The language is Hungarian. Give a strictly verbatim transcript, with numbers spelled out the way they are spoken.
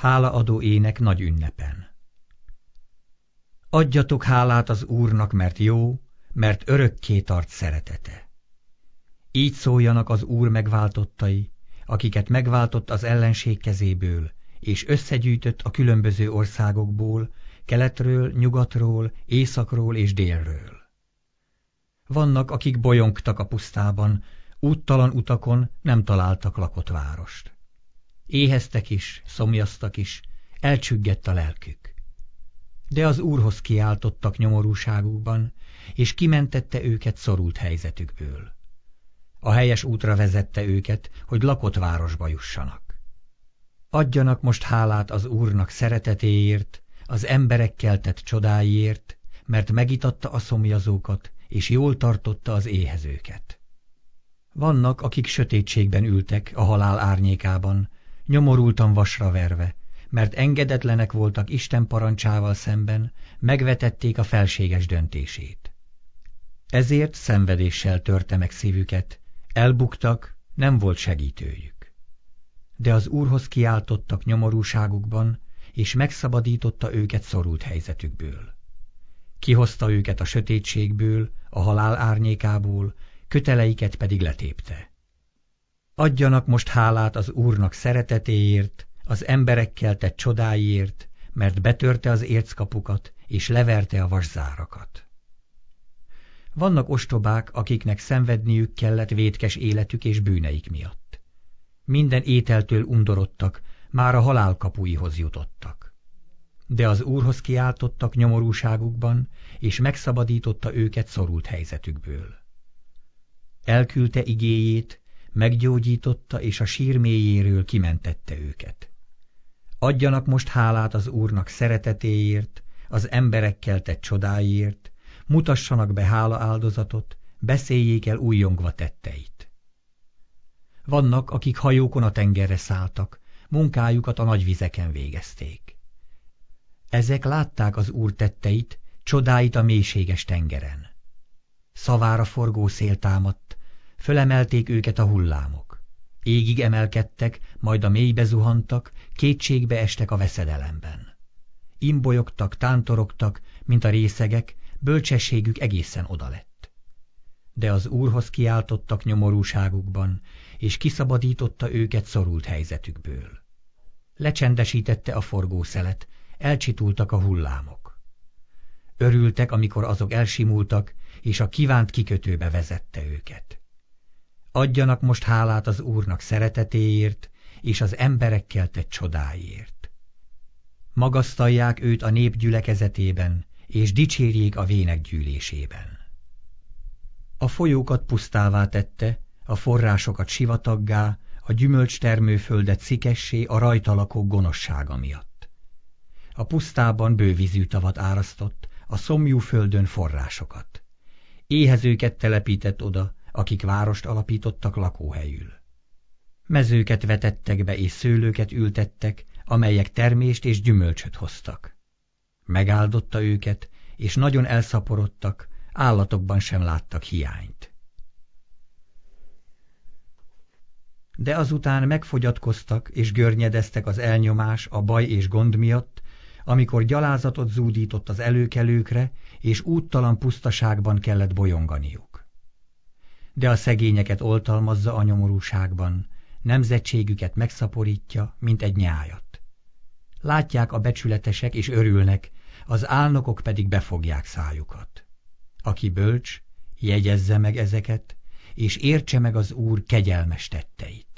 Hálaadó ének nagy ünnepen. Adjatok hálát az Úrnak, mert jó, mert örökké tart szeretete. Így szóljanak az Úr megváltottai, akiket megváltott az ellenség kezéből, és összegyűjtött a különböző országokból, keletről, nyugatról, északról és délről. Vannak, akik bolyongtak a pusztában, úttalan utakon nem találtak lakott várost. Éheztek is, szomjaztak is, elcsüggett a lelkük. De az Úrhoz kiáltottak nyomorúságukban, és kimentette őket szorult helyzetükből. A helyes útra vezette őket, hogy lakott városba jussanak. Adjanak most hálát az Úrnak szeretetéért, az emberekkel tett csodáiért, mert megitatta a szomjazókat, és jól tartotta az éhezőket. Vannak, akik sötétségben ültek a halál árnyékában, nyomorultan vasra verve, mert engedetlenek voltak Isten parancsával szemben, megvetették a felséges döntését. Ezért szenvedéssel törte meg szívüket, elbuktak, nem volt segítőjük. De az Úrhoz kiáltottak nyomorúságukban, és megszabadította őket szorult helyzetükből. Kihozta őket a sötétségből, a halál árnyékából, köteleiket pedig letépte. Adjanak most hálát az Úrnak szeretetéért, az emberekkel tett csodáiért, mert betörte az érckapukat, és leverte a vaszárakat. Vannak ostobák, akiknek szenvedniük kellett vétkes életük és bűneik miatt. Minden ételtől undorodtak, már a halál kapuihoz jutottak. De az Úrhoz kiáltottak nyomorúságukban, és megszabadította őket szorult helyzetükből. Elküldte igéjét, meggyógyította, és a sír mélyéről kimentette őket. Adjanak most hálát az Úrnak szeretetéért, az emberekkel tett csodáiért, mutassanak be hálaáldozatot, beszéljék el újjongva tetteit. Vannak, akik hajókon a tengerre szálltak, munkájukat a nagy vizeken végezték. Ezek látták az Úr tetteit, csodáit a mélységes tengeren. Szavára forgó szél támadt, fölemelték őket a hullámok. Égig emelkedtek, majd a mélybe zuhantak, kétségbe estek a veszedelemben. Imbolyogtak, tántorogtak, mint a részegek, bölcsességük egészen odalett. De az Úrhoz kiáltottak nyomorúságukban, és kiszabadította őket szorult helyzetükből. Lecsendesítette a forgószelet, elcsitultak a hullámok. Örültek, amikor azok elsimultak, és a kívánt kikötőbe vezette őket. Adjanak most hálát az Úrnak szeretetéért, és az emberekkel tett csodáiért. Magasztalják őt a nép gyülekezetében, és dicsérjék a vének gyűlésében. A folyókat pusztává tette, a forrásokat sivataggá, a gyümölcstermőföldet szikessé a rajta lakók gonoszsága miatt. A pusztában bővízű tavat árasztott, a szomjú földön forrásokat. Éhezőket telepített oda, akik várost alapítottak lakóhelyül. Mezőket vetettek be és szőlőket ültettek, amelyek termést és gyümölcsöt hoztak. Megáldotta őket, és nagyon elszaporodtak, állatokban sem láttak hiányt. De azután megfogyatkoztak és görnyedeztek az elnyomás, a baj és gond miatt, amikor gyalázatot zúdított az előkelőkre, és úttalan pusztaságban kellett bolyonganiuk. De a szegényeket oltalmazza a nyomorúságban, nemzetségüket megszaporítja, mint egy nyájat. Látják a becsületesek és örülnek, az álnokok pedig befogják szájukat. Aki bölcs, jegyezze meg ezeket, és értse meg az Úr kegyelmes tetteit.